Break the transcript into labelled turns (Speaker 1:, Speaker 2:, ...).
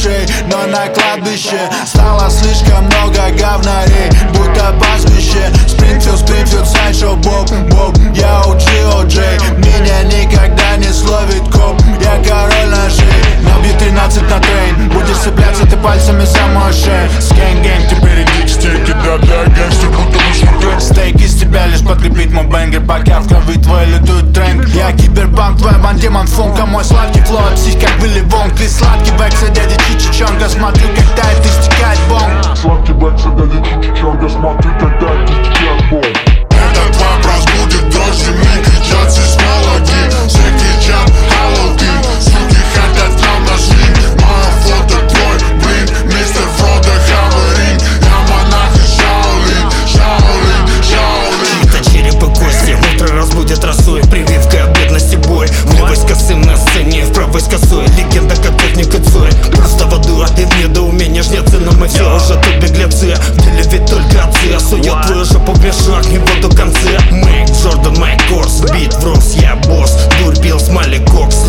Speaker 1: ушей, но на кладбище стало слишком много говнарей, будто пастбище. Спрингфилд, сайдшоу, Боб, я учил Джей. Меня никогда не словит коп, я король ножей. Набью 13 на трейн, будешь цепляться ты пальцами за мой шею. Скэнг-гэнг, теперь иди к стейке, да-да, гангстер, будто вышел трек. Стейк из тебя лишь подкрепит мой бэнгер, пока в крови твой лютует тренк. Я киберпанк, твой бандемон функа, мой сладкий флоу, псих как Вилли Вонг. Ты сладкий бэкса, дядя Чичичонга, смотрю, как тает, истекает бомб.
Speaker 2: Сладкий бэкса, дядя Чичичонга, смотрю, как тает, истекает бомб.
Speaker 3: Этот вопрос будет дождь, не кричат сейсмологи. Все кричат Хэллоуин, суки хотят нам наш линк. Мое фото твой блин, мистер Фродо Хаварин. Я монах и Шаолинь.
Speaker 4: Чьи-то череп и кости утро разбудит росой, прививкой от бедности бой. В левой с косым на сцене, в правой с косой. Легенда как техника Цой. Просто воду и в недоумении жнецы, но мы все уже тут беглецы. В деле ведь только отцы, сует твою жопу в мешок, не воду конце. Мэйк Джордан, Майк Корс, бит в Рос, я босс. Дурь, Билл, Смайли, Кокс.